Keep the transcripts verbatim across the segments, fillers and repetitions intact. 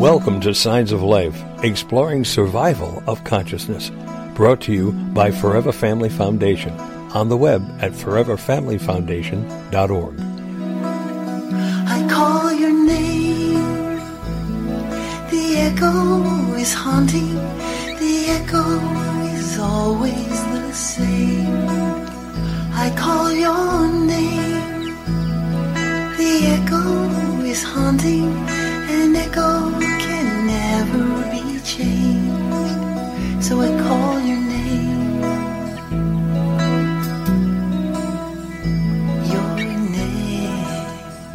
Welcome to Signs of Life, exploring survival of consciousness. Brought to you by Forever Family Foundation, on the web at forever family foundation dot org. I call your name, the echo is haunting, the echo is always the same. I call your name, the echo is haunting, an echo can never be changed, so I call your name, your name.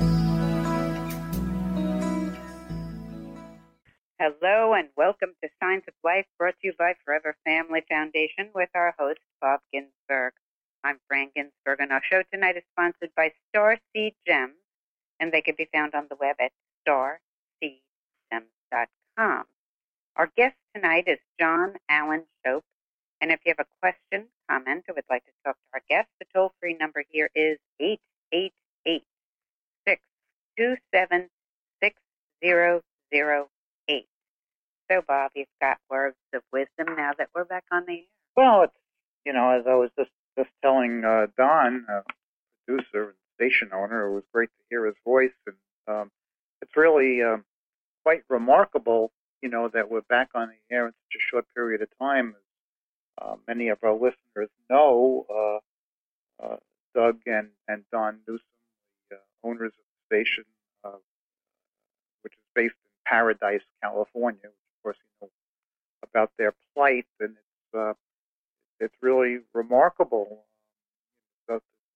Hello and welcome to Signs of Life, brought to you by Forever Family Foundation with our host, Bob Ginsberg. I'm Fran Ginsberg, and our show tonight is sponsored by Starseed Gems, and they can be found on the web at star seed gems dot com. Our guest tonight is John Allen Shope, and if you have a question, comment, or would like to talk to our guest, the toll-free number here is eight eight eight, six two seven, six zero zero eight. So, Bob, you've got words of wisdom now that we're back on the air. Well, it's, you know, as I was just, just telling uh, Don, uh, producer and station owner, it was great to hear his voice, and um, it's really um, quite remarkable, you know, that we're back on the air in such a short period of time. As uh, many of our listeners know, uh, uh, Doug and, and Don Newsom, the uh, owners of the station, uh, which is based in Paradise, California, which of course you know about their plight, and it's uh, it's really remarkable. Uh,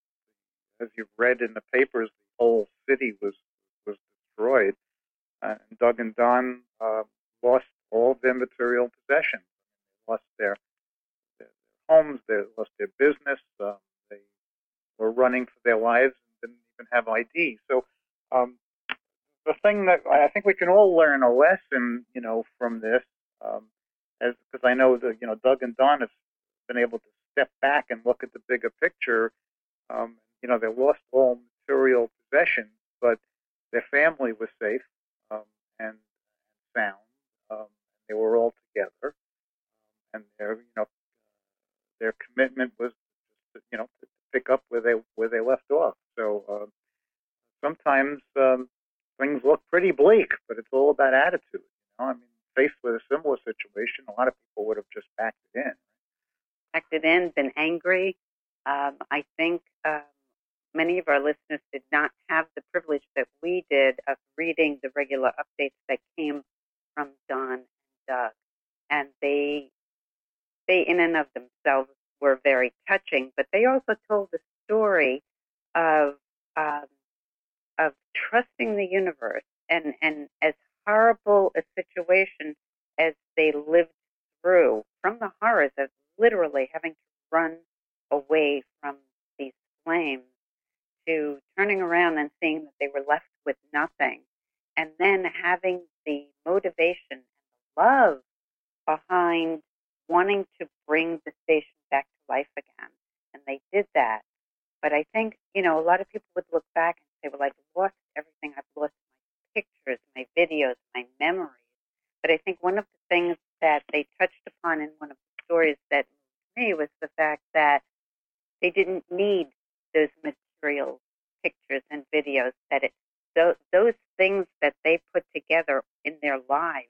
as you've read in the papers, the whole city was was destroyed. Uh, and Doug and Don uh, lost all of their material possessions. They lost their, their, their homes, they lost their business. Um, they were running for their lives and didn't even have I D. So um, the thing that I think we can all learn a lesson, you know, from this, um, as because I know that you know Doug and Don have been able to step back and look at the bigger picture. Um, you know, they lost all material possessions, but their family was safe. Um, and sound. Um, they were all together, and their you know their commitment was to, you know to pick up where they where they left off. So uh, sometimes um, things look pretty bleak, but it's all about attitude. You know, I mean, faced with a similar situation, a lot of people would have just backed it in. Backed it in, been angry. Um, I think. Um, Many of our listeners did not have the privilege that we did of reading the regular updates that came from Don and Doug. And they, they in and of themselves were very touching, but they also told the story of, um, of trusting the universe. And, and as horrible a situation as they lived through, from the horrors of literally having to run away from these flames, to turning around and seeing that they were left with nothing, and then having the motivation and the love behind wanting to bring the station back to life again. And they did that. But I think, you know, a lot of people would look back and say, well, I've lost everything. I've lost my pictures, my videos, my memories. But I think one of the things that they touched upon in one of the stories that moved me was the fact that they didn't need those materials. Materials, pictures, and videos, that it those, those things that they put together in their lives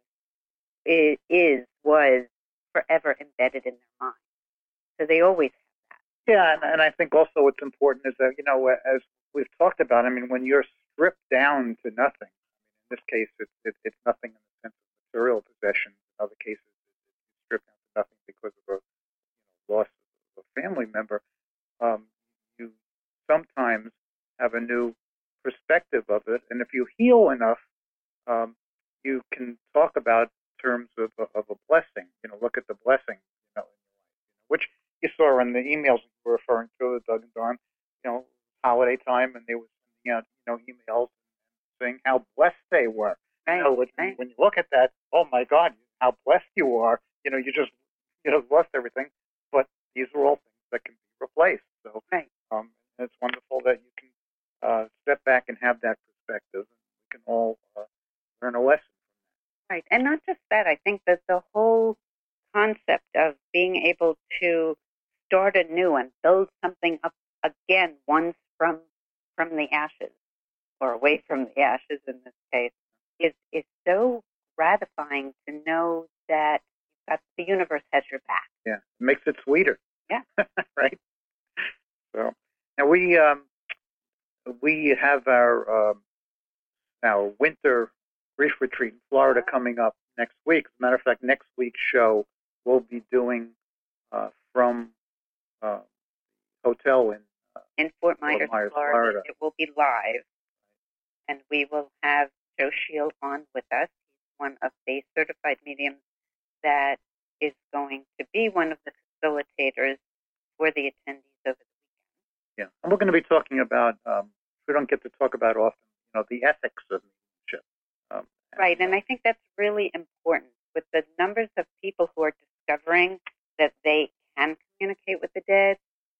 is, is was forever embedded in their mind. So they always have that. Yeah, and, and I think also what's important is that, you know, as we've talked about, I mean, when you're stripped down to nothing, I mean, in this case, it, it, it's nothing in the sense of material possessions. In other cases, it's stripped down to nothing because of a you know, loss of a family member. Um, you sometimes have a new perspective of it, and if you heal enough, um, you can talk about terms of, of a blessing. You know, look at the blessing, you know, which you saw in the emails you were referring to, Doug and Don. You know, holiday time, and they were sending out, you know, emails saying how blessed they were. Right, you know, when, right. when you look at that, oh my God, how blessed you are. You know, you just you know lost everything, but these are all things that can be replaced. So. Right. Um, and it's wonderful that you can uh, step back and have that perspective, and we can all uh, learn a lesson Right. And not just that, I think that the whole concept of being able to start anew and build something up again once from from the ashes, or away from the ashes in this case, is is so gratifying to know that that the universe has your back. Yeah, it makes it sweeter. Yeah. Right. So, now we um, we have our um, our winter grief retreat in Florida coming up next week. As a matter of fact, next week's show we'll be doing uh, from uh, hotel in uh, in Fort Myers, Fort Myers Florida. Florida. It will be live, and we will have Joe Shield on with us. He's one of the certified mediums that is going to be one of the facilitators for the attendees over the weekend. Yeah, and we're going to be talking about, um, we don't get to talk about often, you know, the ethics of mediumship. Um, right, and I think that's really important. With the numbers of people who are discovering that they can communicate with the dead,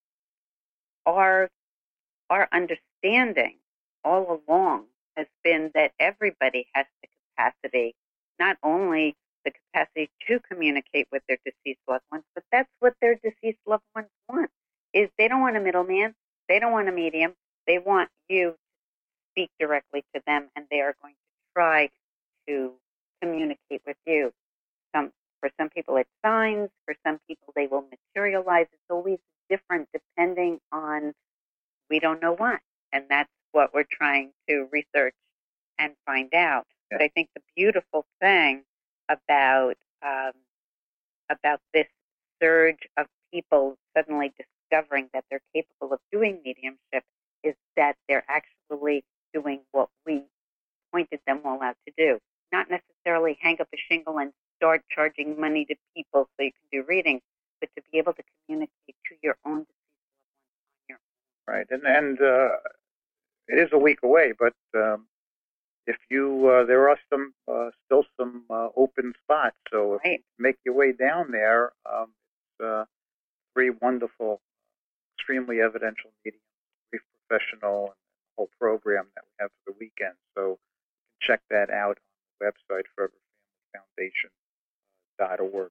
our, our understanding all along has been that everybody has the capacity, not only the capacity to communicate with their deceased loved ones, but that's what their deceased loved ones want. Is they don't want a middleman, they don't want a medium, they want you to speak directly to them, and they are going to try to communicate with you. Some, for some people it's signs, for some people they will materialize. It's always different depending on, we don't know what, and that's what we're trying to research and find out. Yeah. But I think the beautiful thing about um, about this surge of people suddenly discovering that they're capable of doing mediumship is that they're actually doing what we pointed them all out to do. Not necessarily hang up a shingle and start charging money to people so you can do readings, but to be able to communicate to your own deceased loved ones on your own. Right, and and uh, it is a week away, but um, if you uh, there are some uh, still some uh, open spots, so if Right. you make your way down there, um, it's uh, three wonderful, extremely evidential mediums, grief professional, and the whole program that we have for the weekend. So you can check that out on the website, forever family foundation dot org.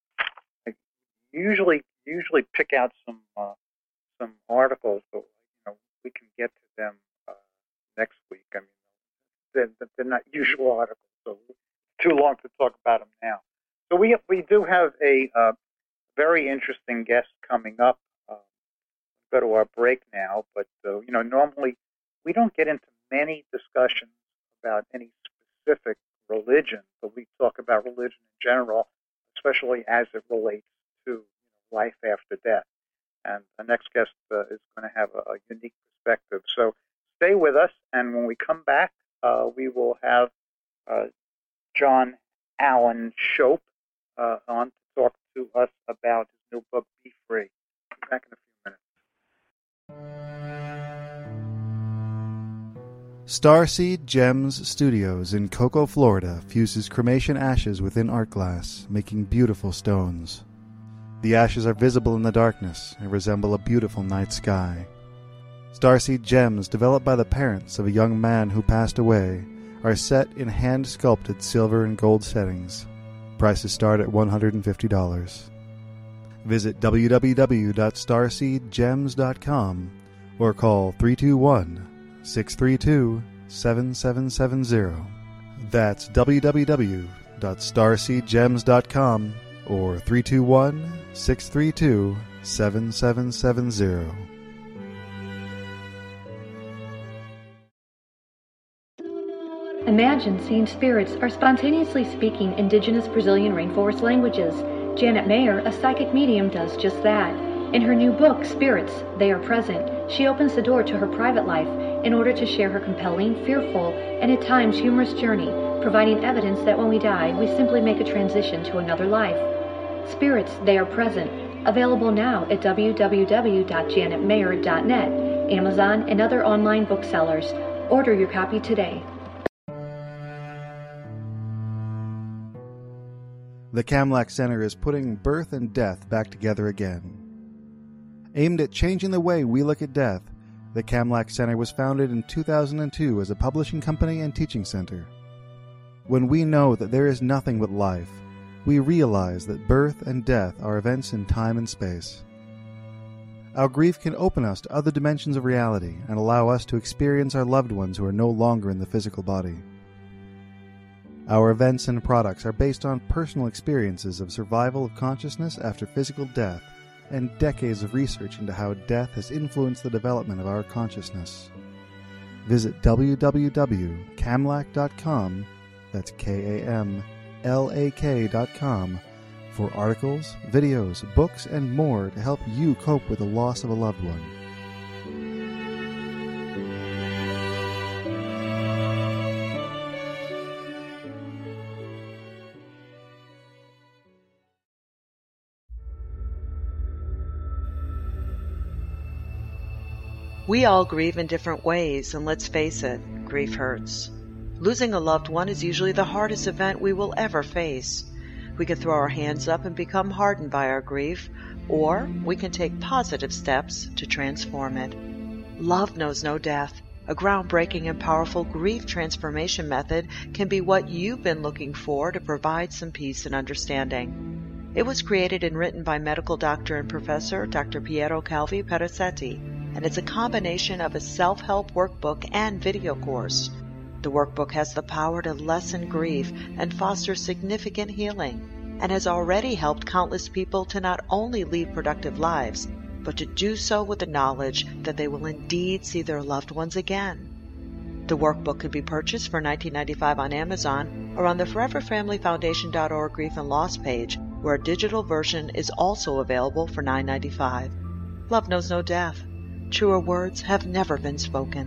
I usually usually pick out some uh, some articles, but you know we can get to them uh, next week. I mean, they're, they're not usual articles, so it's too long to talk about them now. So we we do have a uh, very interesting guest coming up. Uh, go to our break now, but uh, you know normally we don't get into many discussions about any specific religion, but we talk about religion in general, especially as it relates to you know, life after death. And the next guest uh, is going to have a, a unique perspective. So stay with us, and when we come back, uh, we will have uh, John Alan Shope uh, on to talk to us about his new book, Be Free. Be back in a few minutes. Starseed Gems Studios in Cocoa, Florida fuses cremation ashes within art glass, making beautiful stones. The ashes are visible in the darkness and resemble a beautiful night sky. Starseed Gems, developed by the parents of a young man who passed away, are set in hand-sculpted silver and gold settings. Prices start at one hundred fifty dollars. Visit w w w dot starseed gems dot com or call three two one, six three two, seven seven seven zero. That's w w w dot starseed gems dot com or three two one, six three two, seven seven seven zero. Imagine seeing spirits are spontaneously speaking indigenous Brazilian rainforest languages. Janet Mayer, a psychic medium, does just that. In her new book, Spirits, They Are Present, she opens the door to her private life in order to share her compelling, fearful, and at times humorous journey, providing evidence that when we die, we simply make a transition to another life. Spirits, They Are Present, available now at w w w dot janet mayer dot net, Amazon, and other online booksellers. Order your copy today. The Kamlak Center is putting birth and death back together again. Aimed at changing the way we look at death, the Kamlak Center was founded in two thousand two as a publishing company and teaching center. When we know that there is nothing but life, we realize that birth and death are events in time and space. Our grief can open us to other dimensions of reality and allow us to experience our loved ones who are no longer in the physical body. Our events and products are based on personal experiences of survival of consciousness after physical death and decades of research into how death has influenced the development of our consciousness. Visit w w w dot kamlak dot com, that's K A M L A K dot com, for articles, videos, books, and more to help you cope with the loss of a loved one. We all grieve in different ways, and let's face it, grief hurts. Losing a loved one is usually the hardest event we will ever face. We can throw our hands up and become hardened by our grief, or we can take positive steps to transform it. Love knows no death. A groundbreaking and powerful grief transformation method can be what you've been looking for to provide some peace and understanding. It was created and written by medical doctor and professor Doctor Piero Calvi Perazzetti, and it's a combination of a self-help workbook and video course. The workbook has the power to lessen grief and foster significant healing, and has already helped countless people to not only lead productive lives, but to do so with the knowledge that they will indeed see their loved ones again. The workbook can be purchased for nineteen ninety-five dollars on Amazon or on the forever family foundation dot org Grief and Loss page, where a digital version is also available for nine ninety-five. Love knows no death. Truer words have never been spoken.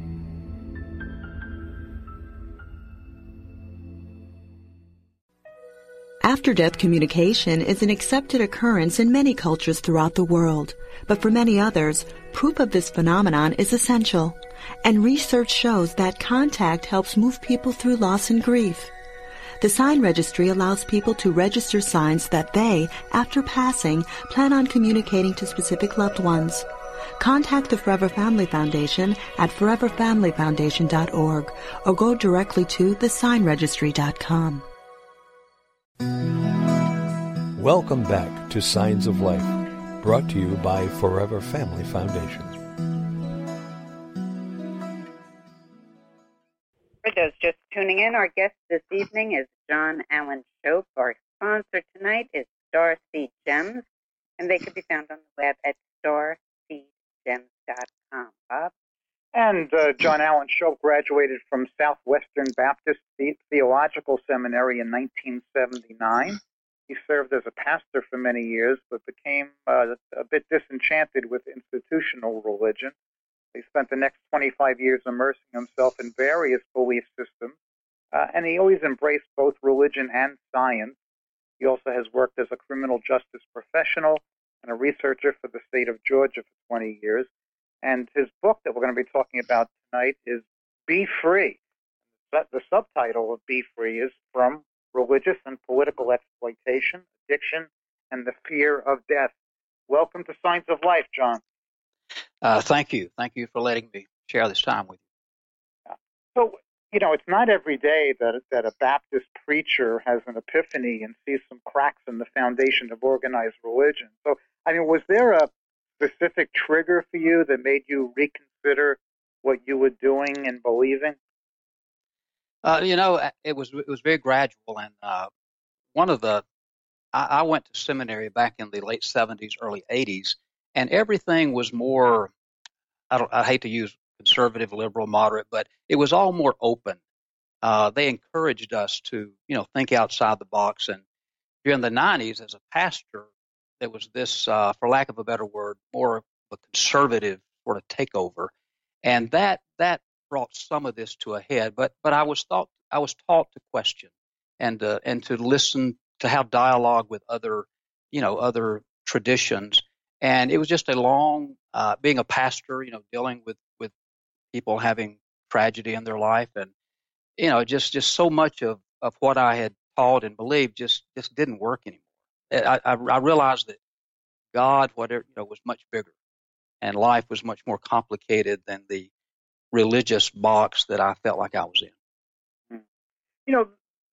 After-death communication is an accepted occurrence in many cultures throughout the world, but for many others, proof of this phenomenon is essential, and research shows that contact helps move people through loss and grief. The Sign Registry allows people to register signs that they, after passing, plan on communicating to specific loved ones. Contact the Forever Family Foundation at forever family foundation dot org or go directly to the sign registry dot com. Welcome back to Signs of Life, brought to you by Forever Family Foundation. For those just tuning in, our guest this evening is John Alan Shope. Our sponsor tonight is Starseed Gems, and they can be found on the web at starseed gems dot com. Bob? And uh, John Alan Shope graduated from Southwestern Baptist the- Theological Seminary in nineteen seventy-nine. He served as a pastor for many years, but became uh, a bit disenchanted with institutional religion. He spent the next twenty-five years immersing himself in various belief systems, uh, and he always embraced both religion and science. He also has worked as a criminal justice professional and a researcher for the state of Georgia for twenty years. And his book that we're going to be talking about tonight is Be Free. The subtitle of Be Free is From Religious and Political Exploitation, Addiction, and the Fear of Death. Welcome to Signs of Life, John. Uh, thank you. Thank you for letting me share this time with you. So, you know, it's not every day that, that a Baptist preacher has an epiphany and sees some cracks in the foundation of organized religion. So, I mean, was there a specific trigger for you that made you reconsider what you were doing and believing? Uh, you know, it was it was very gradual, and uh, one of the I, I went to seminary back in the late seventies, early eighties, and everything was more. I don't. I hate to use conservative, liberal, moderate, but it was all more open. Uh, they encouraged us to, you know, think outside the box. And during the nineties, as a pastor, there was this, uh, for lack of a better word, more of a conservative sort of takeover, and that that brought some of this to a head. But but I was thought I was taught to question and uh, and to listen, to have dialogue with other, you know, other traditions. And it was just a long, uh, being a pastor, you know, dealing with, with people having tragedy in their life, and you know, just just so much of, of what I had taught and believed just just didn't work anymore. I, I, I realized that God, whatever, you know, was much bigger, and life was much more complicated than the religious box that I felt like I was in. You know,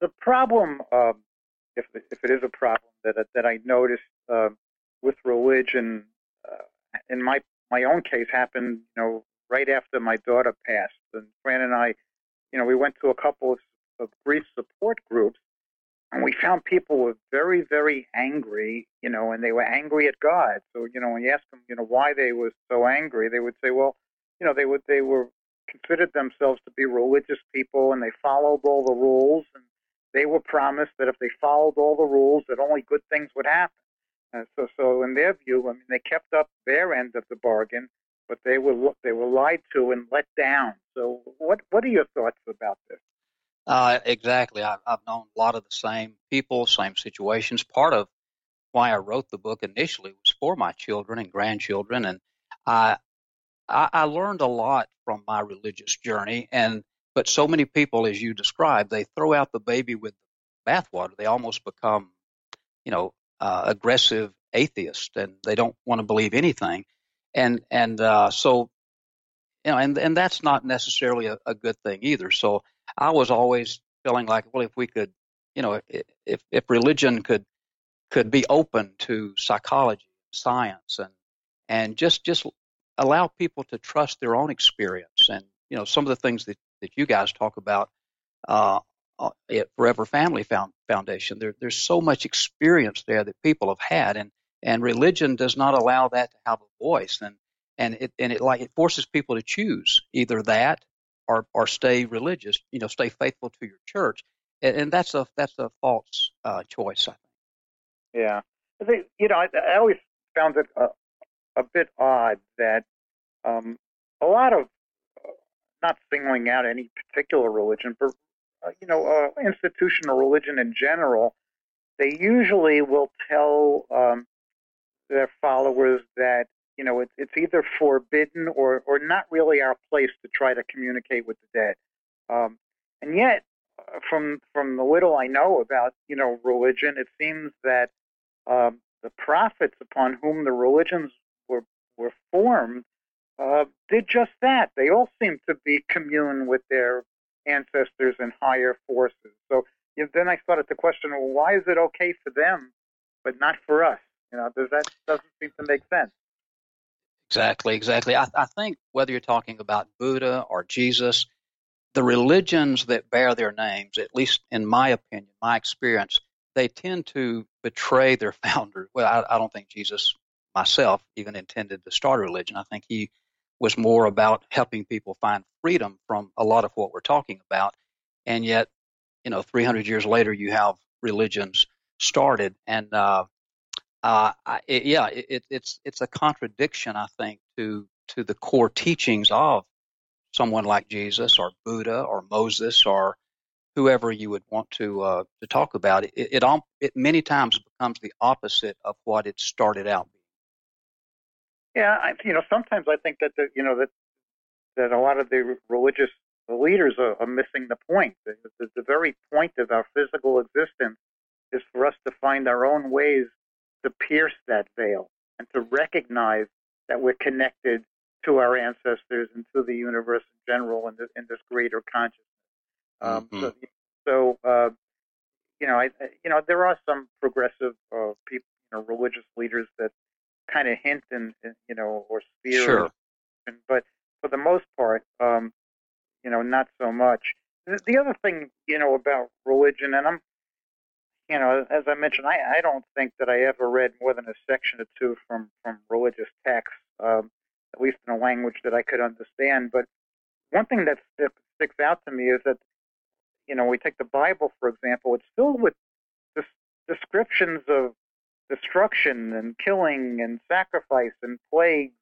the problem, um, if if it is a problem that that I noticed uh, with religion, uh, in my my own case, happened, you know, right after my daughter passed, and Fran and I, you know, we went to a couple of, of grief support groups, and we found people were very, very angry, you know, and they were angry at God. So, you know, when you ask them, you know, why they were so angry, they would say, well, you know, they would they were considered themselves to be religious people, and they followed all the rules, and they were promised that if they followed all the rules, that only good things would happen. Uh, so, so in their view, I mean, they kept up their end of the bargain, but they were they were lied to and let down. So, what what are your thoughts about this? Uh, exactly. I, I've known a lot of the same people, same situations. Part of why I wrote the book initially was for my children and grandchildren, and I I, I learned a lot from my religious journey. And but so many people, as you described, they throw out the baby with the bathwater. They almost become, you know, uh, aggressive atheists, and they don't want to believe anything. And and uh, so, you know, and and that's not necessarily a, a good thing either. So I was always feeling like, well, if we could, you know, if if religion could could be open to psychology, science, and and just just allow people to trust their own experience, and you know, some of the things that, that you guys talk about uh, at Forever Family Foundation. There, there's so much experience there that people have had, and and religion does not allow that to have a voice, and and it and it like it forces people to choose either that or or stay religious, you know, stay faithful to your church, and, and that's a that's a false uh, choice, I think. Yeah, I think, you know, I, I always found it a, a bit odd that um, a lot of, uh, not singling out any particular religion, but uh, you know, uh, institutional religion in general, they usually will tell um, their followers that, you know, it's it's either forbidden or or not really our place to try to communicate with the dead, um, and yet, uh, from from the little I know about, you know, religion, it seems that um, the prophets upon whom the religions were were formed uh, did just that. They all seem to be commune with their ancestors and higher forces. So, you know, then I started to question, well, why is it okay for them but not for us? You know, does that doesn't seem to make sense? Exactly, exactly. I, I think whether you're talking about Buddha or Jesus, the religions that bear their names, at least in my opinion, my experience, they tend to betray their founder. Well, I, I don't think Jesus myself even intended to start a religion. I think he was more about helping people find freedom from a lot of what we're talking about. And yet, you know, three hundred years later, you have religions started. And, uh, uh, I, it, yeah, it, it's it's a contradiction, I think, to to the core teachings of someone like Jesus or Buddha or Moses or whoever you would want to uh, to talk about. It, it, it, it many times becomes the opposite of what it started out being. Yeah, I, you know, sometimes I think that the, you know that that a lot of the religious leaders are, are missing the point. The, the, the very point of our physical existence is for us to find our own ways to pierce that veil and to recognize that we're connected to our ancestors and to the universe in general and in, in this greater consciousness. Um, mm-hmm. So, so uh, you know, I, you know, there are some progressive uh, people, you know, religious leaders that kind of hint and, you know, or steer. Sure. And, but for the most part, um, you know, not so much. The, the other thing, you know, about religion, and I'm, you know, as I mentioned, I, I don't think that I ever read more than a section or two from, from religious texts, um, at least in a language that I could understand. But one thing that sticks out to me is that, you know, we take the Bible, for example, it's filled with des- descriptions of destruction and killing and sacrifice and plagues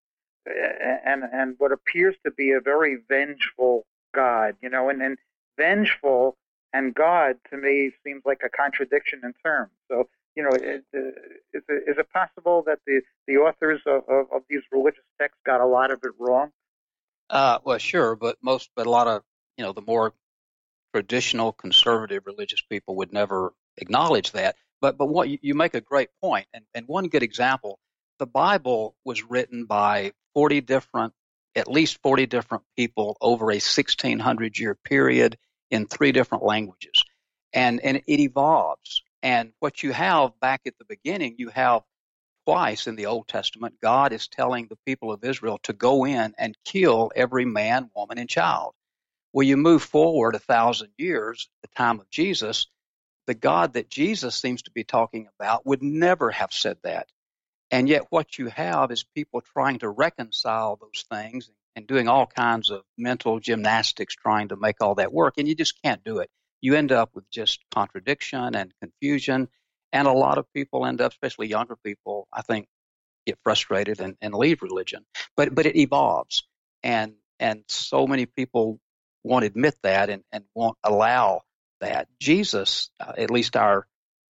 and, and what appears to be a very vengeful God, you know, and, and vengeful and God, to me, seems like a contradiction in terms. So, you know, it, it, is, it, is it possible that the, the authors of, of, of these religious texts got a lot of it wrong? Uh, well, sure, but most, but a lot of, you know, the more traditional conservative religious people would never acknowledge that. But but what you, you make a great point, and, and one good example, the Bible was written by forty different, at least forty different people over a sixteen hundred year period in three different languages. and and it evolves. And what you have back at the beginning, you have twice in the Old Testament, God is telling the people of Israel to go in and kill every man, woman, and child. Well, you move forward a thousand years, the time of Jesus, the God that Jesus seems to be talking about would never have said that. And yet what you have is people trying to reconcile those things and doing all kinds of mental gymnastics trying to make all that work, and you just can't do it. You end up with just contradiction and confusion, and a lot of people end up, especially younger people, I think, get frustrated and, and leave religion. But but it evolves, and and so many people won't admit that and, and won't allow that. Jesus, uh, at least our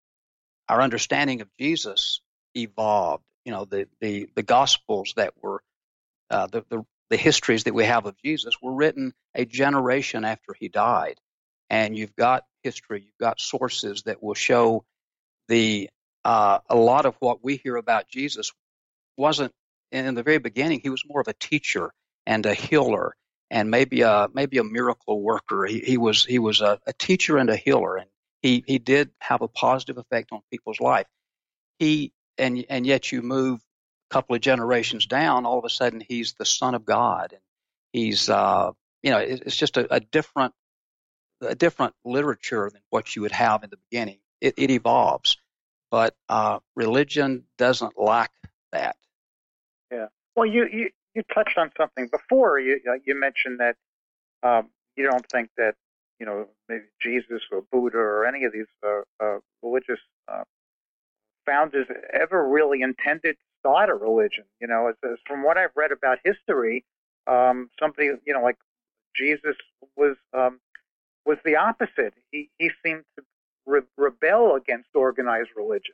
our understanding of Jesus, evolved. You know, the the, the Gospels that were uh, the, the the histories that we have of Jesus were written a generation after he died, and you've got history, you've got sources that will show the uh, a lot of what we hear about Jesus wasn't in the very beginning. He was more of a teacher and a healer, and maybe a maybe a miracle worker. He, he was he was a, a teacher and a healer, and he he did have a positive effect on people's life. He and and yet you move a couple of generations down, all of a sudden he's the Son of God, and he's uh, you know it, it's just a, a different a different literature than what you would have in the beginning. It, it evolves, but uh, religion doesn't lack that. Yeah. Well, you, you, you touched on something before. You you mentioned that um, you don't think that you know maybe Jesus or Buddha or any of these uh, uh, religious uh, founders ever really intended to start a religion. You know, as, as from what I've read about history, um, somebody you know like Jesus was um, was the opposite. He he seemed to re- rebel against organized religion.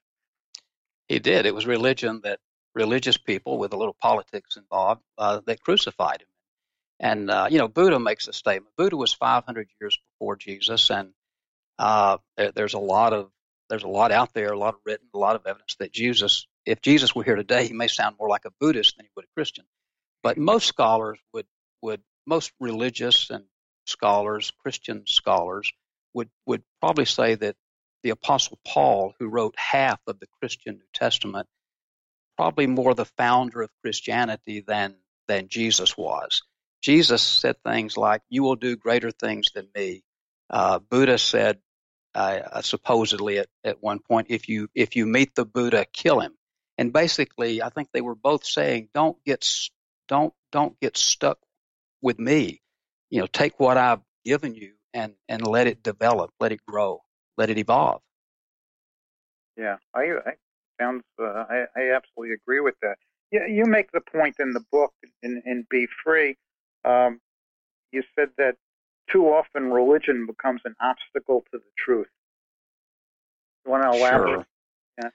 He did. It was religion that religious people with a little politics involved uh, that crucified him. And, uh, you know, Buddha makes a statement. Buddha was five hundred years before Jesus, and uh, there, there's a lot of there's a lot out there, a lot of written, a lot of evidence that Jesus, if Jesus were here today, he may sound more like a Buddhist than he would a Christian. But most scholars would, would most religious and scholars, Christian scholars, would, would probably say that the Apostle Paul, who wrote half of the Christian New Testament, probably more the founder of Christianity than than Jesus was. Jesus said things like, "You will do greater things than me." Uh, Buddha said, uh, supposedly at, at one point, if you if you meet the Buddha, kill him. And basically, I think they were both saying, "Don't get don't don't get stuck with me. You know, take what I've given you and and let it develop, let it grow, let it evolve." Yeah, I, I sounds. Uh, I, I absolutely agree with that. You, you make the point in the book in, in Be Free. Um, you said that too often religion becomes an obstacle to the truth. You want to elaborate? Sure. Yeah.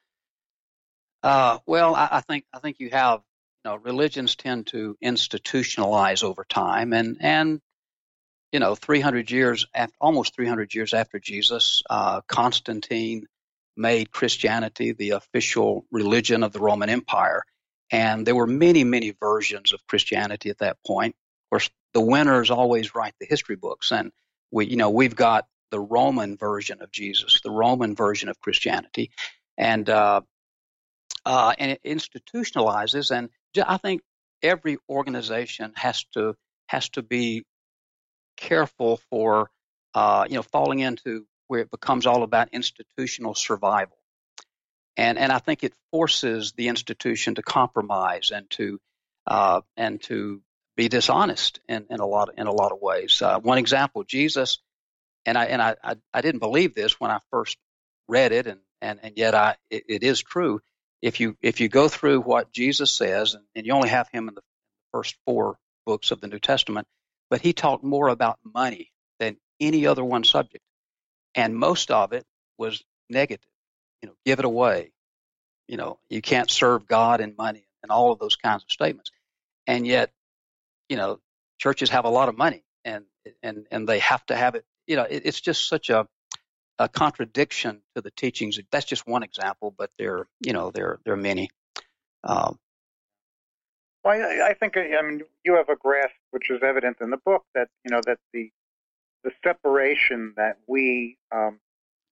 Uh, well, I, I think I think you have. You know, religions tend to institutionalize over time, and and you know, three hundred years after, almost three hundred years after Jesus, uh, Constantine made Christianity the official religion of the Roman Empire. And there were many, many versions of Christianity at that point. Of course, the winners always write the history books. And we, you know, we've got the Roman version of Jesus, the Roman version of Christianity. And, uh, uh, and it institutionalizes. And I think every organization has to, has to be careful for, uh, you know, falling into where it becomes all about institutional survival. And and I think it forces the institution to compromise and to uh, and to be dishonest in, in a lot of, in a lot of ways. Uh, one example, Jesus, and I and I, I, I didn't believe this when I first read it, and, and, and yet I it, it is true. If you if you go through what Jesus says, and, and you only have him in the first four books of the New Testament, but he talked more about money than any other one subject. And most of it was negative. You know, give it away. You know, you can't serve God and money and all of those kinds of statements. And yet, you know, churches have a lot of money and and, and they have to have it. You know, it, it's just such a, a contradiction to the teachings. That's just one example, but there, you know, there there are many. Um, well, I, I think I mean you have a grasp, which is evident in the book, that you know that the the separation that we um,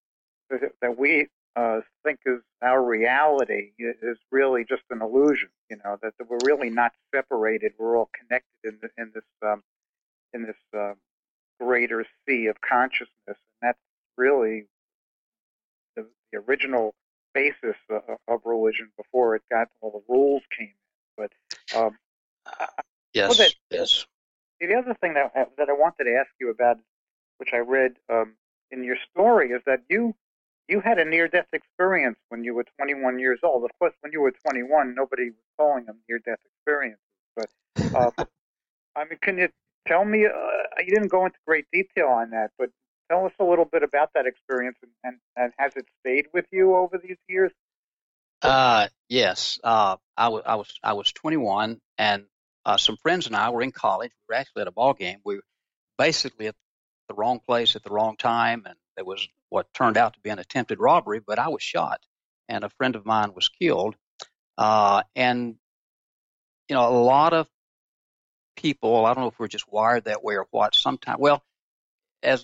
that, that we uh, think is our reality is really just an illusion. You know, that, that we're really not separated. We're all connected in, the, in this um, in this uh, greater sea of consciousness, and that's really the, the original basis of, of religion before it got all the rules came in. But um, yes, well, that, yes. The other thing that that I wanted to ask you about, which I read um, in your story, is that you you had a near-death experience when you were twenty-one years old. Of course, when you were twenty-one, nobody was calling them near-death experiences. But uh, I mean, can you tell me? Uh, you didn't go into great detail on that, but tell us a little bit about that experience, and, and, and has it stayed with you over these years? Uh, yes. Uh, I, w- I was I was twenty-one, and uh, some friends and I were in college. We were actually at a ball game. We were basically at the wrong place at the wrong time, and it was what turned out to be an attempted robbery. But I was shot, and a friend of mine was killed. Uh, and you know, a lot of people, I don't know if we're just wired that way or what. Sometimes, well, as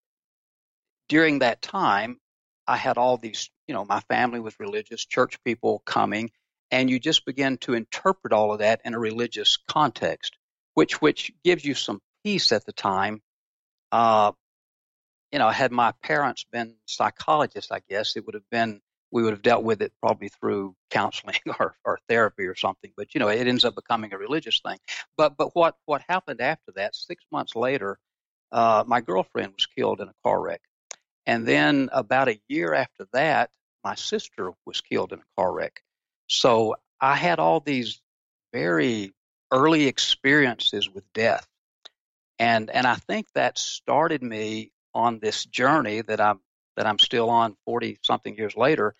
during that time, I had all these, you know, my family was religious, church people coming, and you just begin to interpret all of that in a religious context, which which gives you some peace at the time. Uh, you know, had my parents been psychologists, I guess it would have been, we would have dealt with it probably through counseling or, or therapy or something. But, you know, it ends up becoming a religious thing. But but what, what happened after that, six months later, uh, my girlfriend was killed in a car wreck. And then about a year after that, my sister was killed in a car wreck. So I had all these very early experiences with death. And and I think that started me on this journey that I'm that I'm still on forty something years later,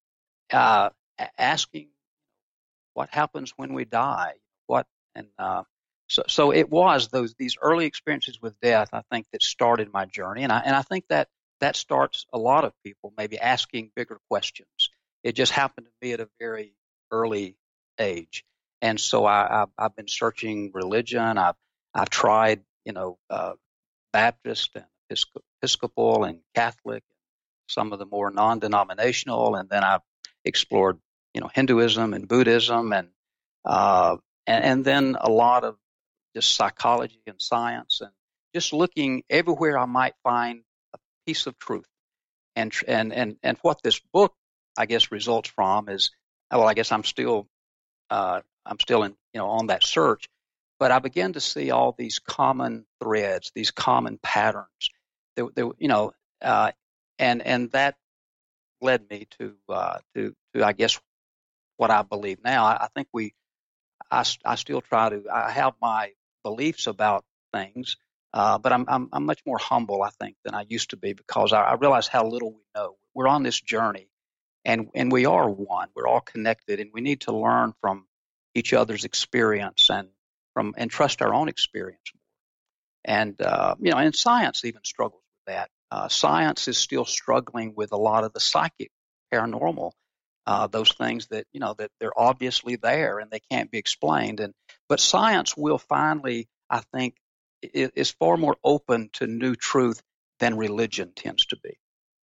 uh, asking what happens when we die, what and uh, so so it was those these early experiences with death, I think, that started my journey, and I and I think that that starts a lot of people maybe asking bigger questions. It just happened to me at a very early age, and so I, I've, I've been searching religion. I've I've tried, you know, uh, Baptist and Episcopal and Catholic, some of the more non-denominational, and then I've explored, you know, Hinduism and Buddhism, and uh, and, and then a lot of just psychology and science, and just looking everywhere I might find a piece of truth. And and and and what this book, I guess, results from is, well, I guess I'm still uh, I'm still in, you know, on that search, but I began to see all these common threads, these common patterns. There, there, you know, uh, and and that led me to uh, to to I guess what I believe now. I, I think we, I, I still try to. I have my beliefs about things, uh, but I'm, I'm I'm much more humble, I think, than I used to be, because I, I realize how little we know. We're on this journey, and and we are one. We're all connected, and we need to learn from each other's experience and from and trust our own experience more. And uh, you know, and science even struggles with that. Uh, science is still struggling with a lot of the psychic, paranormal, uh, those things that, you know, that they're obviously there and they can't be explained. And but science will finally, I think, is far more open to new truth than religion tends to be.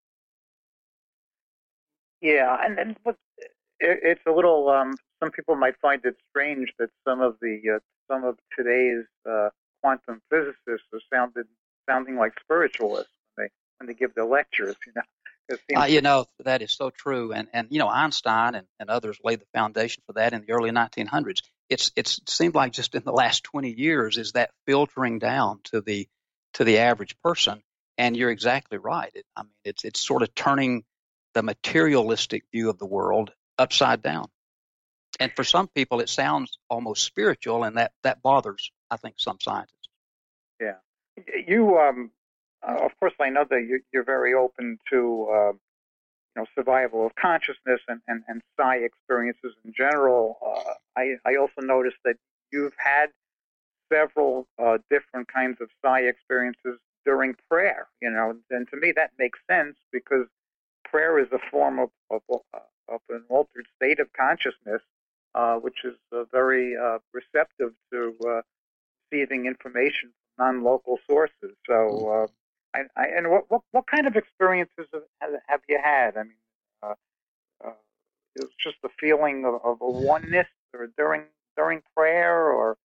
Yeah, and, and but it, it's a little. Um, some people might find it strange that some of the uh, some of today's uh, quantum physicists are sounded sounding like spiritualists when they when they give their lectures. You know, it seems uh, you know that is so true, and and you know Einstein and, and others laid the foundation for that in the early nineteen hundreds. It's it's it seemed like just in the last twenty years is that filtering down to the to the average person. And you're exactly right. It, I mean, it's it's sort of turning the materialistic view of the world upside down. And for some people, it sounds almost spiritual, and that, that bothers, I think, some scientists. Yeah. You, um, uh, of course, I know that you're, you're very open to, uh, you know, survival of consciousness and, and, and psi experiences in general. Uh, I, I also noticed that you've had several uh, different kinds of psi experiences during prayer, you know, and to me that makes sense because prayer is a form of, of, of an altered state of consciousness, uh, which is uh, very uh, receptive to uh, receiving information from non-local sources. So uh, I, I, and what, what what kind of experiences have, have you had? I mean, uh, uh, it was just the feeling of, of a oneness, or during during prayer, or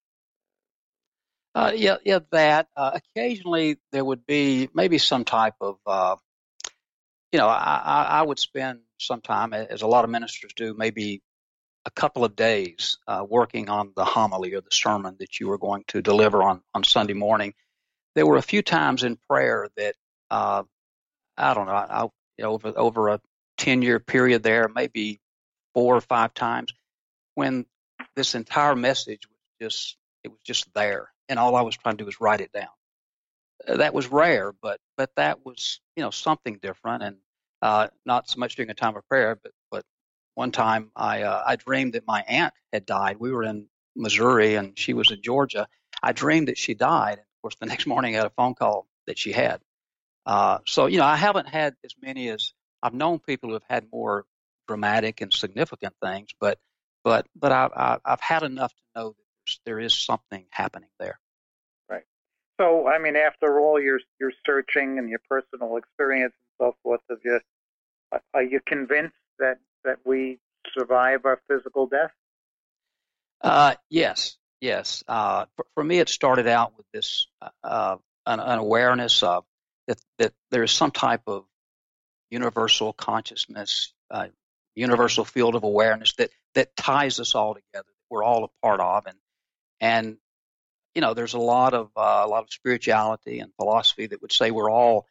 Uh, yeah, yeah, that. Uh, occasionally there would be maybe some type of, uh, you know, I, I I would spend some time, as a lot of ministers do, maybe a couple of days uh, working on the homily or the sermon that you were going to deliver on, on Sunday morning. There were a few times in prayer that, uh, I don't know, I, you know, over, over a ten-year period there, maybe four or five times, when this entire message was just, it was just there. And all I was trying to do was write it down. Uh, That was rare, but but that was, you know, something different, and uh, not so much during a time of prayer, but but one time I uh, I dreamed that my aunt had died. We were in Missouri and she was in Georgia. I dreamed that she died. And of course, the next morning I got a phone call that she had. Uh, so you know, I haven't had as many as I've known people who have had more dramatic and significant things, but but but I, I, I've had enough to know that there's, there is something happening there. right. So, I mean, after all your your searching and your personal experience and so forth, have you are you convinced that that we survive our physical death? Uh, yes, yes. Uh, for, for me, it started out with this uh, an, an awareness of that that there is some type of universal consciousness, uh, universal field of awareness that that ties us all together. That we're all a part of, and and you know, there's a lot of uh, a lot of spirituality and philosophy that would say we're all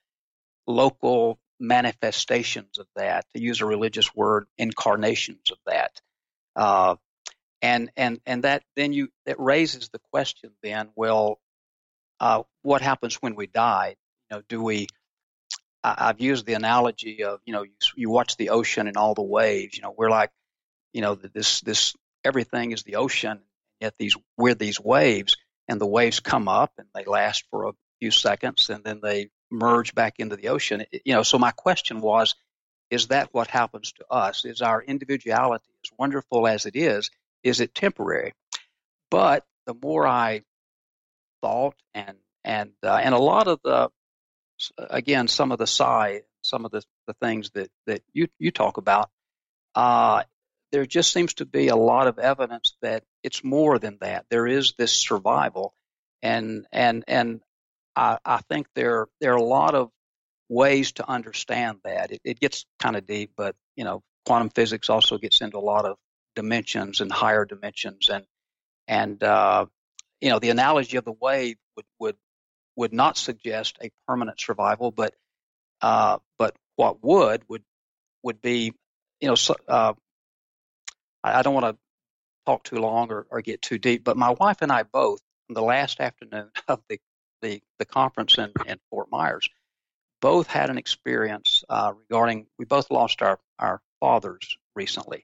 local manifestations of that. To use a religious word, incarnations of that. Uh, And and and that then you that raises the question then, well, uh, what happens when we die? You know, do we? I, I've used the analogy of, you know, you, you watch the ocean and all the waves. You know, we're like, you know, this this everything is the ocean, yet these we're these waves, and the waves come up and they last for a few seconds and then they merge back into the ocean. It, you know, so my question was, is that what happens to us? Is our individuality, as wonderful as it is, is it temporary? But the more I thought, and and uh, and a lot of the, again, some of the side, some of the, the things that, that you you talk about, uh, there just seems to be a lot of evidence that it's more than that. There is this survival, and and and I, I think there there are a lot of ways to understand that. It, it gets kind of deep, but you know, quantum physics also gets into a lot of dimensions and higher dimensions, and and uh, you know, the analogy of the wave would would would not suggest a permanent survival, but uh, but what would would would be, you know, so, uh, I, I don't want to talk too long or, or get too deep, but my wife and I both, on the last afternoon of the the, the conference in, in Fort Myers, both had an experience uh, regarding, we both lost our, our fathers recently.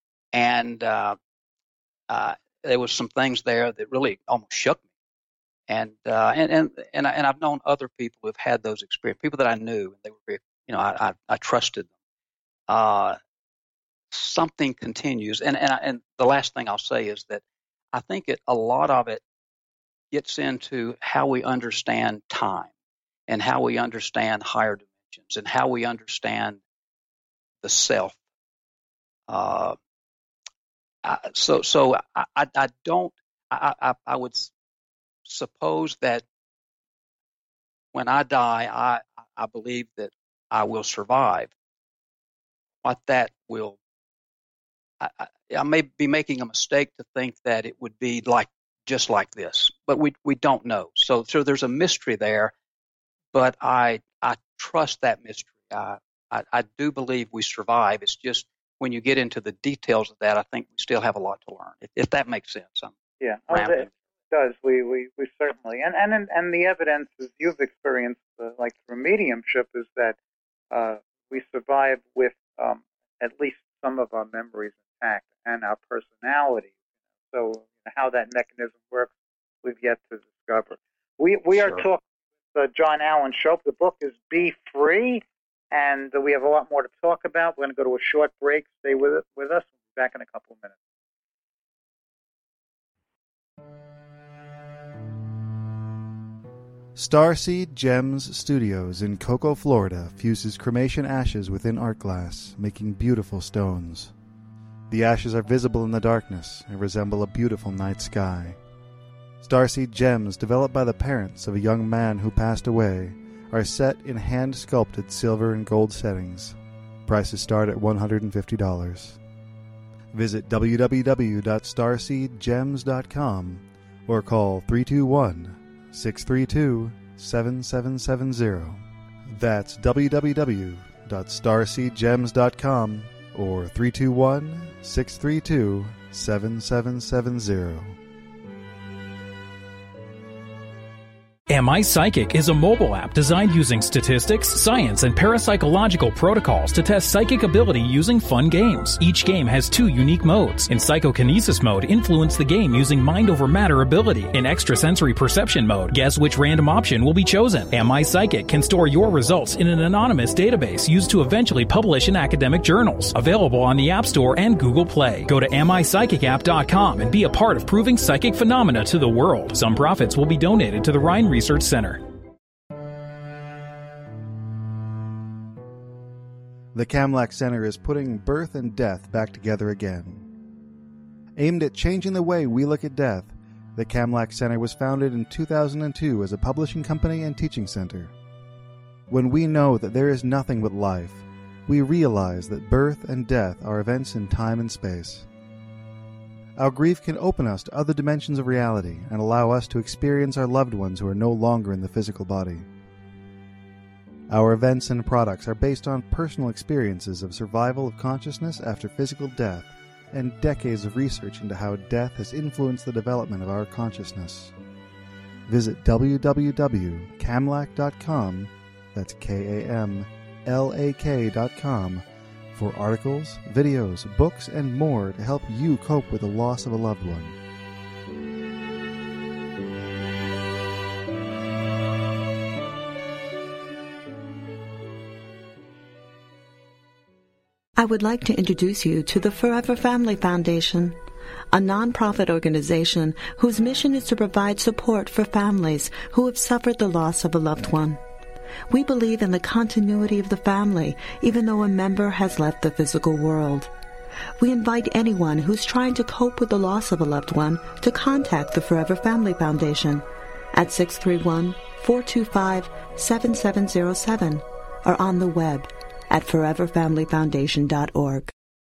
And uh, uh, there was some things there that really almost shook me. And uh, and and and, I, and I've known other people who have had those experiences, people that I knew, and they were very, you know, I I, I trusted them. Uh, something continues, and and I, and the last thing I'll say is that I think it a lot of it gets into how we understand time, and how we understand higher dimensions, and how we understand the self. Uh, I, so so I, I, I don't I, I, I would suppose that when I die, I I believe that I will survive. What that will, I, I, I may be making a mistake to think that it would be like just like this, but we we don't know. So so there's a mystery there, but I I trust that mystery. I I, I do believe we survive. It's just when you get into the details of that, I think we still have a lot to learn. If, if that makes sense. I'm yeah, oh, it does. We, we we certainly, and and and the evidence, as you've experienced, uh, like through mediumship, is that uh, we survive with um, at least some of our memories intact and our personality. So, you know, how that mechanism works, we've yet to discover. We we Sure. are talking with uh, John Allen Shope. The book is Be Free, and uh, we have a lot more to talk about. We're going to go to a short break. Stay with it, with us. We'll be back in a couple of minutes. Starseed Gems Studios in Cocoa, Florida fuses cremation ashes within art glass, making beautiful stones. The ashes are visible in the darkness and resemble a beautiful night sky. Starseed Gems, developed by the parents of a young man who passed away, are set in hand-sculpted silver and gold settings. Prices start at one hundred fifty dollars. Visit w w w dot starseed gems dot com or call three two one, six three two, seven seven seven zero. That's w w w dot starseed gems dot com or three two one, six three two, seven seven seven zero. Am I Psychic is a mobile app designed using statistics, science, and parapsychological protocols to test psychic ability using fun games. Each game has two unique modes. In psychokinesis mode, influence the game using mind over matter ability. In extrasensory perception mode, guess which random option will be chosen. Am I Psychic can store your results in an anonymous database used to eventually publish in academic journals. Available on the App Store and Google Play. Go to am I psychic app dot com and be a part of proving psychic phenomena to the world. Some profits will be donated to the Rhine Research Center. The Kamlak Center is putting birth and death back together again. Aimed at changing the way we look at death, the Kamlak Center was founded in two thousand two as a publishing company and teaching center. When we know that there is nothing but life, we realize that birth and death are events in time and space. Our grief can open us to other dimensions of reality and allow us to experience our loved ones who are no longer in the physical body. Our events and products are based on personal experiences of survival of consciousness after physical death and decades of research into how death has influenced the development of our consciousness. Visit w w w dot kamlak dot com, that's K A M L A K dot com, for articles, videos, books, and more to help you cope with the loss of a loved one. I would like to introduce you to the Forever Family Foundation, a nonprofit organization whose mission is to provide support for families who have suffered the loss of a loved one. We believe in the continuity of the family, even though a member has left the physical world. We invite anyone who's trying to cope with the loss of a loved one to contact the Forever Family Foundation at six three one, four two five, seven seven zero seven or on the web at forever family foundation dot org.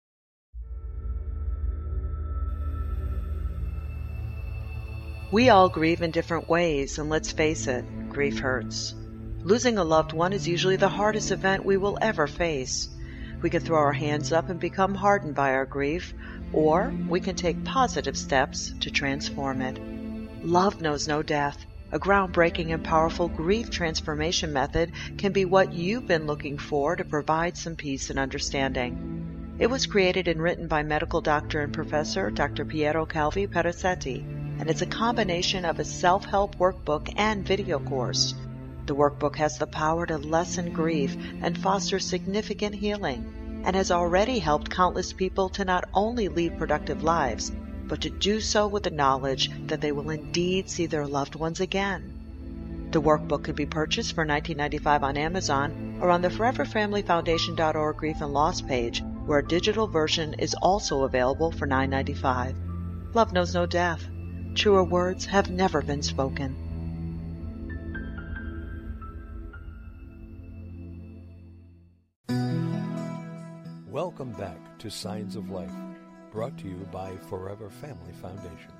We all grieve in different ways, and let's face it, grief hurts. Losing a loved one is usually the hardest event we will ever face. We can throw our hands up and become hardened by our grief, or we can take positive steps to transform it. Love knows no death. A groundbreaking and powerful grief transformation method can be what you've been looking for to provide some peace and understanding. It was created and written by medical doctor and professor Doctor Piero Calvi Perazzetti, and it's a combination of a self-help workbook and video course. The workbook has the power to lessen grief and foster significant healing, and has already helped countless people to not only lead productive lives, but to do so with the knowledge that they will indeed see their loved ones again. The workbook can be purchased for nineteen ninety-five dollars on Amazon or on the forever family foundation dot org Grief and Loss page, where a digital version is also available for nine ninety-five. Love knows no death. Truer words have never been spoken. Welcome back to Signs of Life, brought to you by Forever Family Foundation.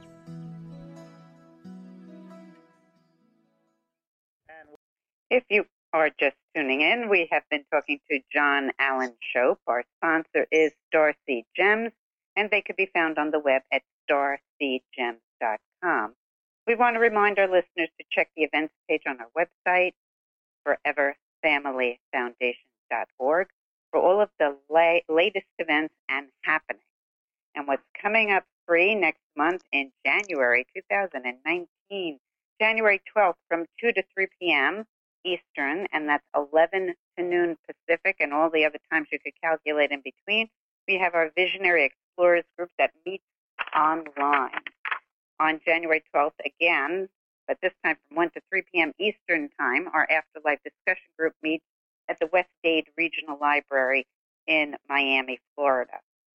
If you are just tuning in, we have been talking to John Allen Shope. Our sponsor is Starseed Gems, and they could be found on the web at starseed gems dot com. We want to remind our listeners to check the events page on our website, forever family foundation dot org, for all of the la- latest events and happenings. And what's coming up free next month in January two thousand nineteen, January twelfth from two to three p.m. Eastern, and that's eleven to noon Pacific, and all the other times you could calculate in between. We have our Visionary Explorers group that meets online. On January twelfth, again, But this time from one to three p.m. Eastern Time, our Afterlife discussion group meets at the West Dade Regional Library in Miami, Florida.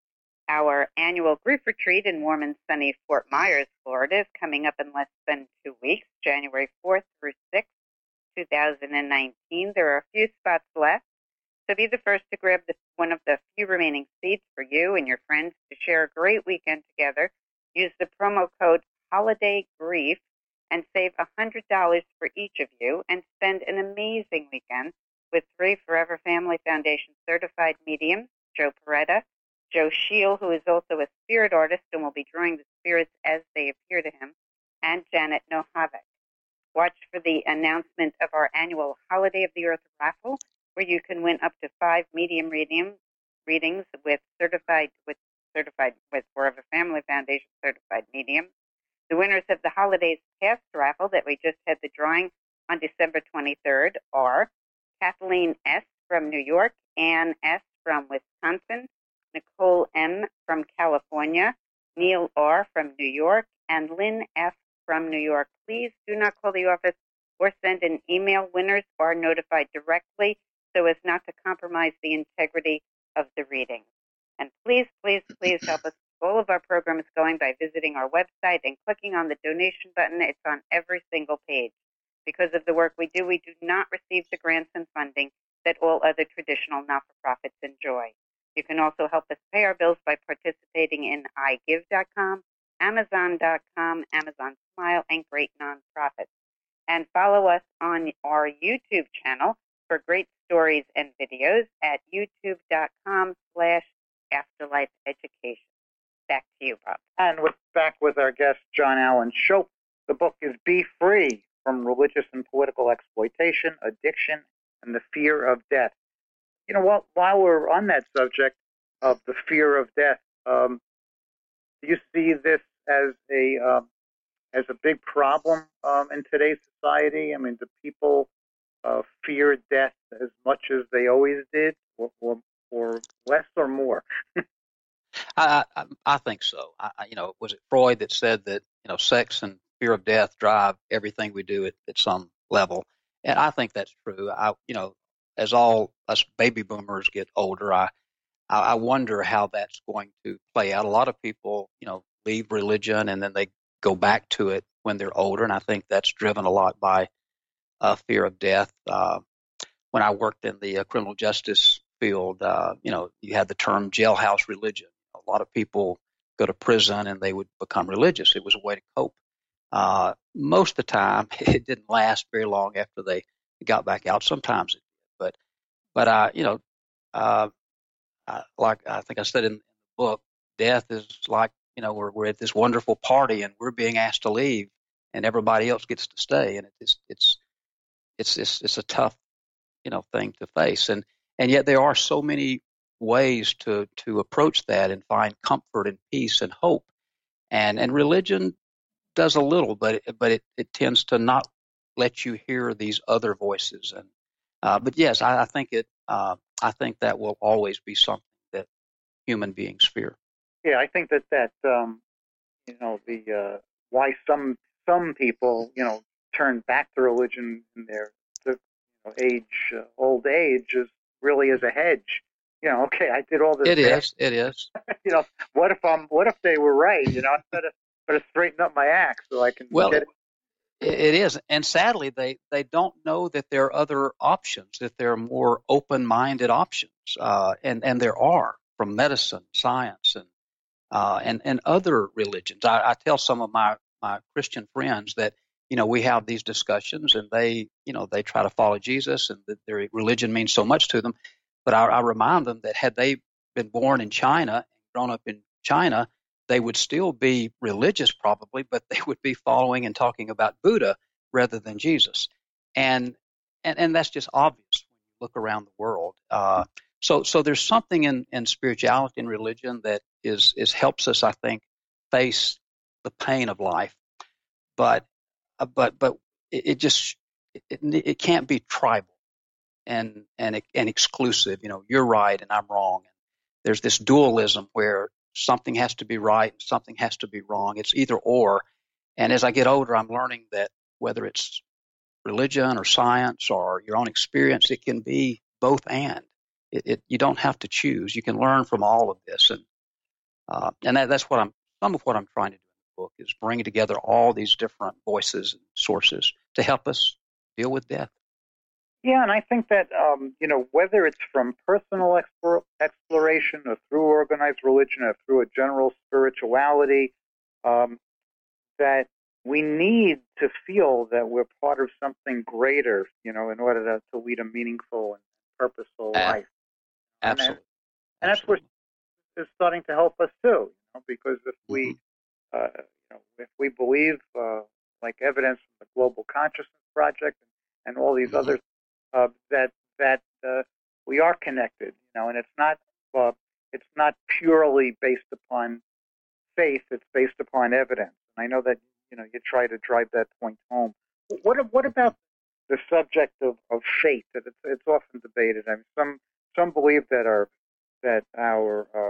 Our annual grief retreat in warm and sunny Fort Myers, Florida is coming up in less than two weeks, January fourth through sixth, two thousand nineteen. There are a few spots left, so be the first to grab the, one of the few remaining seats for you and your friends to share a great weekend together. Use the promo code HOLIDAYGRIEF and save one hundred dollars for each of you and spend an amazing weekend with three Forever Family Foundation certified mediums, Joe Peretta, Joe Scheel, who is also a spirit artist and will be drawing the spirits as they appear to him, and Janet Nohavec. Watch for the announcement of our annual Holiday of the Earth raffle, where you can win up to five medium reading, readings with certified with certified with Forever Family Foundation certified mediums. The winners of the Holidays Past raffle that we just had the drawing on December twenty-third are Kathleen S. from New York, Ann S. from Wisconsin, Nicole M. from California, Neil R. from New York, and Lynn F. from New York. Please do not call the office or send an email. Winners are notified directly so as not to compromise the integrity of the reading. And please, please, please help us keep all of our programs going by visiting our website and clicking on the donation button. It's on every single page. Because of the work we do, we do not receive the grants and funding that all other traditional not-for-profits enjoy. You can also help us pay our bills by participating in i give dot com, amazon dot com, Amazon Smile, and great nonprofits. And follow us on our YouTube channel for great stories and videos at youtube dot com slash afterlife education. Back to you, Bob. And we're back with our guest, John Alan Shope. The book is Be Free from Religious and Political Exploitation, Addiction, and the Fear of Death. You know, while, while we're on that subject of the fear of death, um, do you see this as a um, as a big problem um, in today's society? I mean, do people uh, fear death as much as they always did, or, or, or less or more? I, I I think so. I, you know, was it Freud that said that, you know, sex and fear of death drive everything we do at, at some level? And I think that's true. I, you know, as all us baby boomers get older, I, I wonder how that's going to play out. A lot of people, you know, leave religion and then they go back to it when they're older, and I think that's driven a lot by uh, fear of death. Uh, when I worked in the uh, criminal justice field, uh, you know, you had the term jailhouse religion. A lot of people go to prison and they would become religious. It was a way to cope. Uh, most of the time, it didn't last very long after they got back out. Sometimes it did, but, but uh, you know, uh, I, like I think I said in the book, death is like, you know, we're we're at this wonderful party and we're being asked to leave, and everybody else gets to stay, and it's it's it's it's it's a tough, you know, thing to face, and and yet there are so many ways to to approach that and find comfort and peace and hope, and and religion does a little, but it, but it, it tends to not let you hear these other voices, and uh, but yes, I, I think it uh, I think that will always be something that human beings fear. Yeah, I think that that um, you know the uh, why some some people you know turn back to religion in their the, you know, age uh, old age is really as a hedge. You know, okay, I did all this. It is. It is. you know, what if I'm? What if they were right? You know, I better better straighten up my act so I can. Well, get it. It is, and sadly, they they don't know that there are other options, that there are more open-minded options, uh, and and there are from medicine, science, and uh, and and other religions. I, I tell some of my my Christian friends that you know we have these discussions, and they you know they try to follow Jesus, and that their religion means so much to them. But I, I remind them that had they been born in China and grown up in China, they would still be religious probably, but they would be following and talking about Buddha rather than Jesus. And and, and that's just obvious when you look around the world. Uh, so so there's something in, in spirituality and religion that is, is helps us, I think, face the pain of life. But uh, but but it, it just it, it can't be tribal and and and exclusive. You know, you're right and I'm wrong. There's this dualism where something has to be right and something has to be wrong. It's either or. And as I get older, I'm learning that whether it's religion or science or your own experience. It can be both and. It, it you don't have to choose. You can learn from all of this, and uh, and that, that's what I'm. Some of what I'm trying to do in the book is bring together all these different voices and sources to help us deal with death. Yeah, and I think that, um, you know, whether it's from personal explore, exploration or through organized religion or through a general spirituality, um, that we need to feel that we're part of something greater, you know, in order to, to lead a meaningful and purposeful Uh, life. Absolutely. And, that, and that's what is starting to help us too, you know, because if we, mm-hmm. uh, you know, if we believe, uh, like evidence from the Global Consciousness Project and, and all these mm-hmm. others, Uh, that that uh, we are connected, you know, and it's not uh, it's not purely based upon faith; it's based upon evidence. And I know that you know you try to drive that point home. What what about the subject of, of fate? That it's, it's often debated. I mean, some some believe that our that our uh,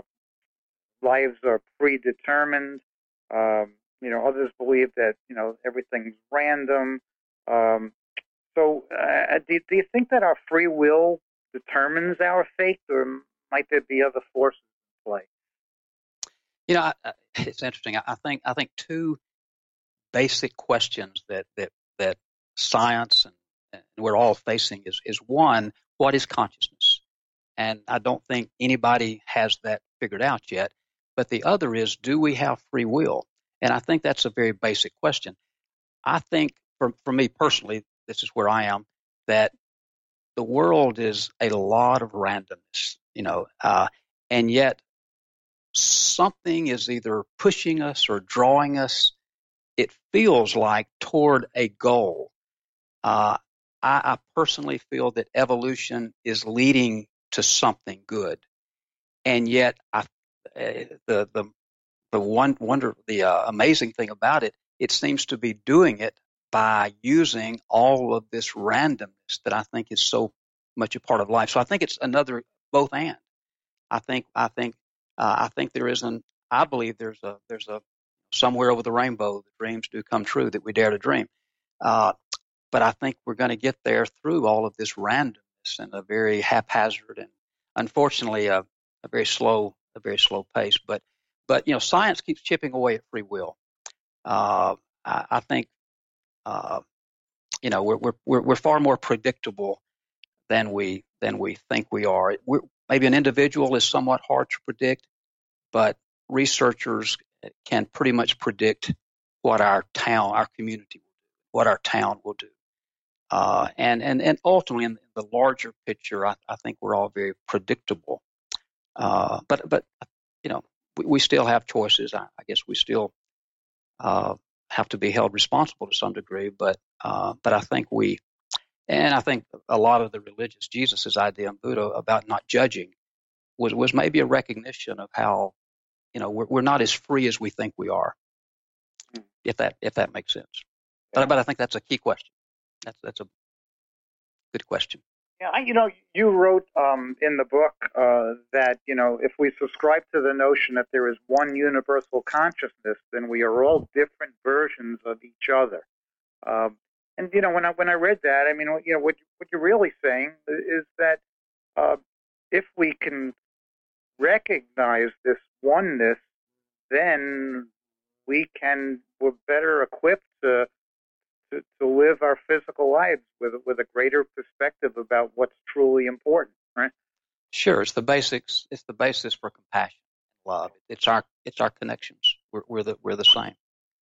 lives are predetermined. Um, you know, others believe that you know everything's random. Um, So, uh, do, do you think that our free will determines our fate, or might there be other forces in play? You know, I, it's interesting. I think I think two basic questions that that that science and, and we're all facing is is one, what is consciousness? And I don't think anybody has that figured out yet. But the other is, do we have free will? And I think that's a very basic question. I think, for for me personally, this is where I am, that the world is a lot of randomness, you know, uh, and yet something is either pushing us or drawing us, it feels like, toward a goal. Uh, I, I personally feel that evolution is leading to something good, and yet I, uh, the the the one wonder the uh, amazing thing about it, it seems to be doing it by using all of this randomness that I think is so much a part of life. So I think it's another both and. I think I think uh, I think there is an I believe there's a there's a somewhere over the rainbow the dreams do come true that we dare to dream. Uh, but I think we're going to get there through all of this randomness and a very haphazard and unfortunately a, a very slow a very slow pace. But but you know science keeps chipping away at free will. Uh, I, I think. Uh, you know, we're we're we're far more predictable than we than we think we are. We're, maybe an individual is somewhat hard to predict, but researchers can pretty much predict what our town, our community will do, what our town will do, uh, and and and ultimately in the larger picture, I, I think we're all very predictable. Uh, but but you know, we, we still have choices. I, I guess we still. Uh, have to be held responsible to some degree, but uh, but I think we, and I think a lot of the religious, Jesus's idea in Buddha about not judging was was maybe a recognition of how, you know, we're we're not as free as we think we are, if that if that makes sense. Yeah. But but I think that's a key question. That's that's a good question. Yeah, I, you know, you wrote um, in the book uh, that, you know, if we subscribe to the notion that there is one universal consciousness, then we are all different versions of each other. Um, and, you know, when I when I read that, I mean, you know, what, what you're really saying is that uh, if we can recognize this oneness, then we can, we're better equipped to To, to live our physical lives with with a greater perspective about what's truly important, right? Sure, it's the basics. It's the basis for compassion, and love. It's our it's our connections. We're we're the we're the same.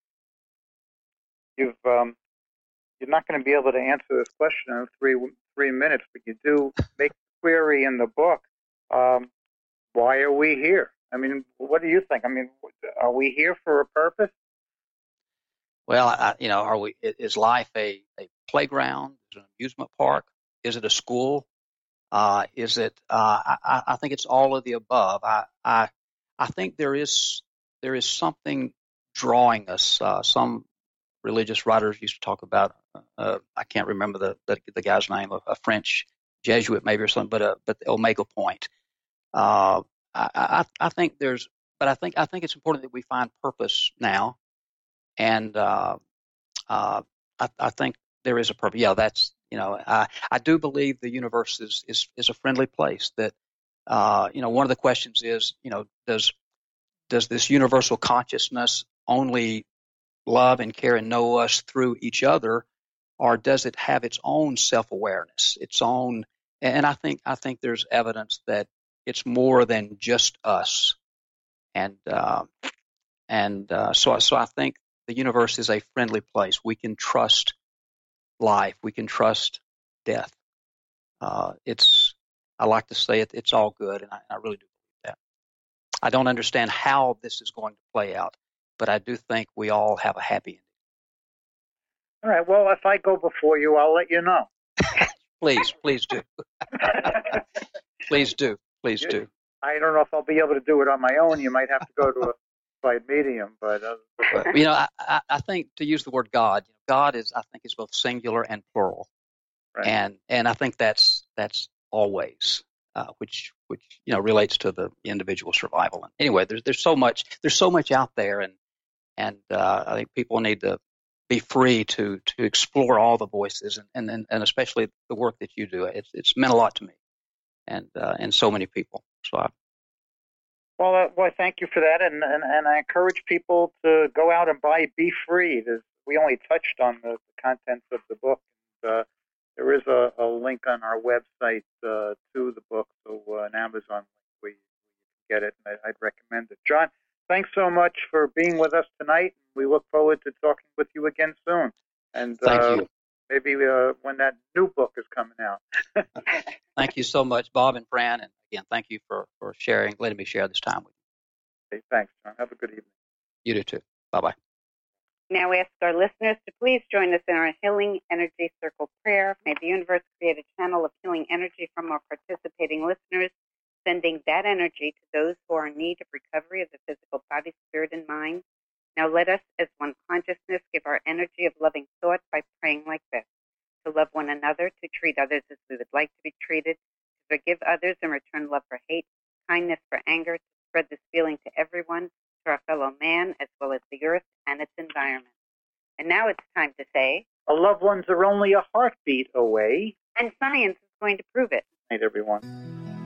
You've um, you're not going to be able to answer this question in three three minutes, but you do make the query in the book. Um, why are we here? I mean, what do you think? I mean, are we here for a purpose? Well, I, you know, are we? Is life a, a playground? Is it an amusement park? Is it a school? Uh, is it? Uh, I, I think it's all of the above. I, I, I think there is there is something drawing us. Uh, some religious writers used to talk about. Uh, I can't remember the, the the guy's name, a, a French Jesuit maybe or something, but uh, but the Omega Point. Uh, I, I I think there's, but I think I think it's important that we find purpose now. And uh, uh, I, I think there is a purpose. Yeah, that's, you know, I, I do believe the universe is, is, is a friendly place. That, uh, you know, one of the questions is, you know, does does this universal consciousness only love and care and know us through each other, or does it have its own self-awareness, its own? And I think I think there's evidence that it's more than just us. And uh, and uh, so so I think the universe is a friendly place. We can trust life. We can trust death. Uh, it's I like to say it. It's all good, and I, I really do believe that. I don't understand how this is going to play out, but I do think we all have a happy ending. All right. Well, if I go before you, I'll let you know. Please, please do. Please do. Please do. I don't know if I'll be able to do it on my own. You might have to go to a by medium, but uh, but, you know, I, I, I think to use the word God, God is, I think, is both singular and plural, right. and and I think that's that's always, uh, which which you know relates to the individual survival. And anyway, there's there's so much there's so much out there, and and uh, I think people need to be free to to explore all the voices, and and and especially the work that you do. It's it's meant a lot to me, and uh, and so many people. So I. Well, uh, well, thank you for that, and, and and I encourage people to go out and buy Be Free. There's, we only touched on the, the contents of the book. Uh, there is a, a link on our website uh, to the book, so uh, an Amazon link where you, where you can get it, and I, I'd recommend it. John, thanks so much for being with us tonight. We look forward to talking with you again soon. And thank uh, you. Maybe uh, when that new book is coming out. Thank you so much, Bob and Fran, and again, thank you for, for sharing, letting me share this time with you. Okay, thanks, John. Have a good evening. You do too. Bye-bye. Now we ask our listeners to please join us in our Healing Energy Circle prayer. May the universe create a channel of healing energy from our participating listeners, sending that energy to those who are in need of recovery of the physical body, spirit, and mind. Now let us, as one consciousness, give our energy of loving thought by praying like this: to love one another, to treat others as we would like to be treated, to forgive others and return love for hate, kindness for anger, to spread this feeling to everyone, to our fellow man, as well as the earth and its environment. And now it's time to say, our loved ones are only a heartbeat away. And science is going to prove it. Good night, everyone.